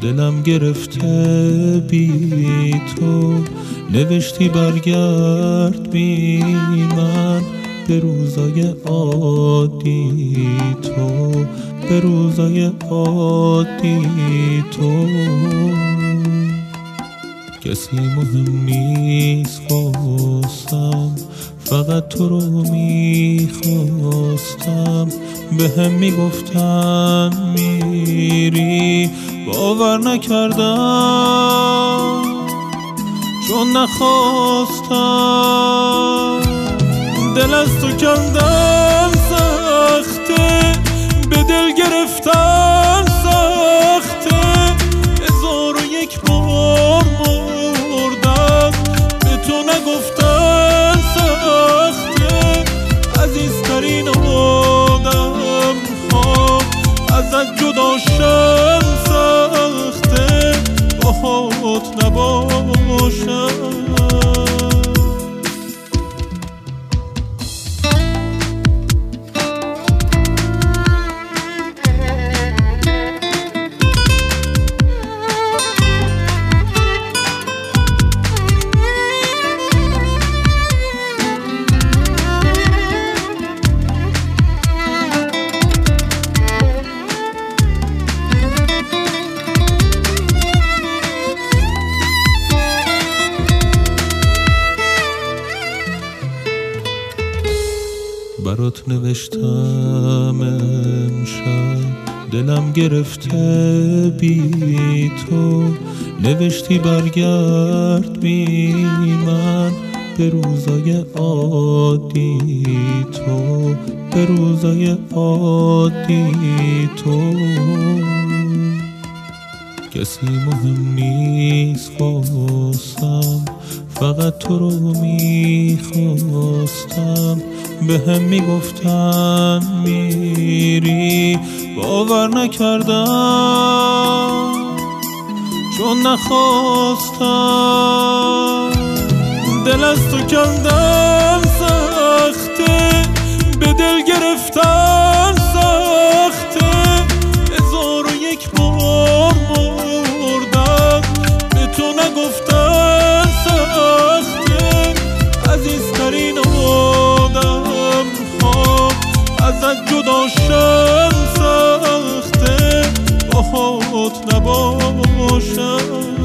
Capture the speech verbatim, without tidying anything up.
دلم گرفته بی تو، نوشتی برگرد بی من به روزای عادی تو، به روزای عادی تو. کسی مهم نیست خواستم، فقط تو رو میخواستم. به هم میگفتن میری، باور نکردم چون نخواستم. دل از تو کندن سخته، به دل گرفتن سخته. هزار و یک بار مردم، به تو نگفتن سخته. عزیزترین آدم ها ازت جداشم سخته، باهات نباشم. برات نوشتم امشب، دلم گرفته بی تو، نوشتی برگرد بی من به روزای عادی تو، به روزای عادی تو. کسی مهم نیست خواستم، فقط تو رو میخواستم. به هم میگفتن میری، باور نکردم چون نخواستم. دل از تو کندن سخته، به دل گرفتن سخته. هزار و یک بار مردم، به تو نگفتن سخته. عزیزترین آدم ها ازت جداشم سخته، باهات نباشم.